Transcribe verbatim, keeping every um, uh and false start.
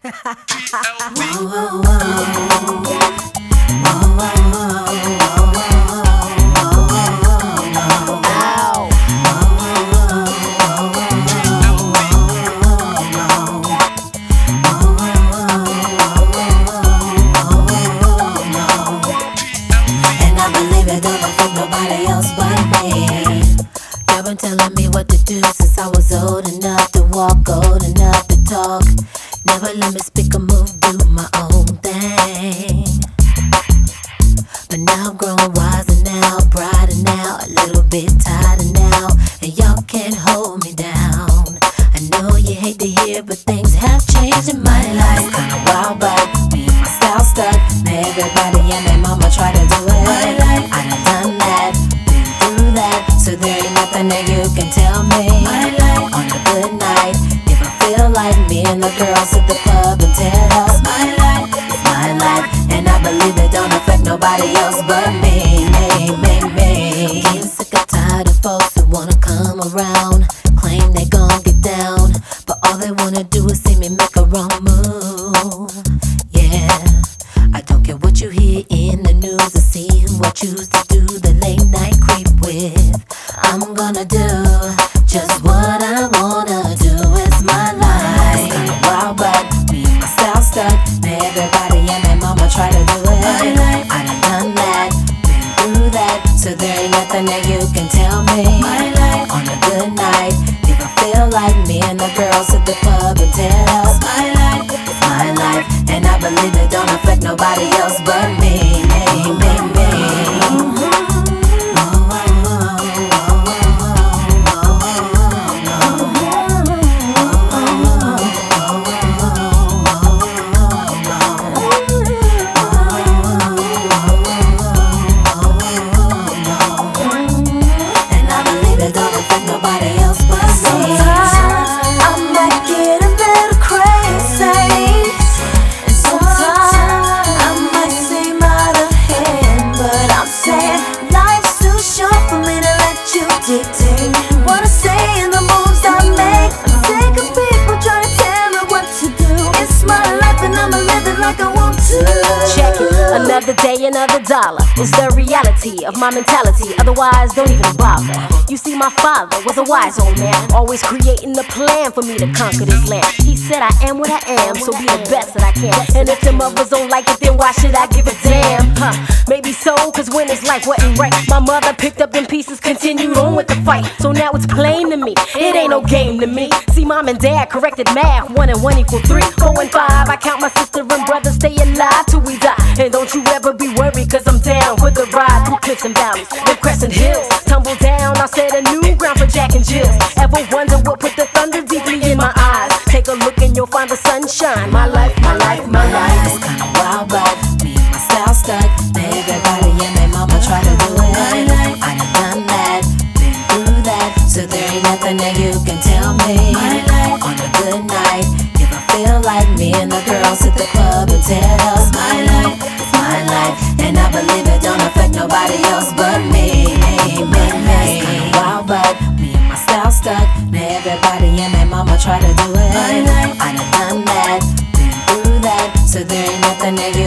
Nobody else but me. You've been telling me what to do since I was old enough to walk, old enough to talk. Never let me speak or move, do my own thing. But now I'm growing wiser now, brighter now, a little bit tighter now, and y'all can't hold me down. I know you hate to hear, but things have changed in my life. Kinda wild, but me and my style stuck. Now everybody and their mama try to do it. I done done that, been through that, so there ain't nothing that you can tell me. On a good night, if I feel like me and the girls at the club and tear up. It's my life, it's my life, and I believe it don't affect nobody else but me, me, me, me. I'm getting sick and tired of folks who wanna come around, claim they gon' get down, but all they wanna do is see me make a wrong move. Yeah, I don't care what you hear in the news or see who I choose to do the late night creep with. I'm gonna do just what I wanna do. It's my life. It's kinda wild, but me and my style stuck. Now everybody and their mama try to do it. I done done that, been through that, so there ain't nothing that you can tell me. On a good night, if I feel like me and the girls at the club and tear up. It's my life, it's my life, and I believe it don't affect nobody else but me, me, me, me. What I say and the moves I make, I'm sick of people trying to tell me what to do. It's my life and I'ma live it like I want to. Check it, another day, another dollar. It's the reality of my mentality, otherwise don't even bother. You see, my father was a wise old man, always creating a plan for me to conquer this land. He said I am what I am, so be the best that I can. And if them others don't like it, then why should I give a damn? Huh, maybe so, cause when it's life wasn't right, my mother picked up them pieces, continued on with the fight. So now it's plain to me, it ain't no game to me. See, mom and dad corrected math, one and one equal three. Four and five, I count my sister and brother, stay alive till we die. And don't you ever be worried, cause I'm down for the ride through cliffs and valleys, and crescent hills. Tumble down, I set a new ground for Jack and Jill. Ever wonder what put the thunder deeply in my eyes? Take a look and you'll find the sunshine. My life, my life, my life. It's kinda wild, but me and my style stuck. Now everybody and their mama try to do it. I done done that, been through that, so there ain't nothing that you can tell me. On a good night, if I feel like me and the girls at the club and tear up. It's my life, it's my life, and I believe it don't affect nobody else but me, me, me, me. It's kinda wild, but me and my style stuck. Now everybody and their mama try to do it. I done done that, been through that, so there ain't nothing that you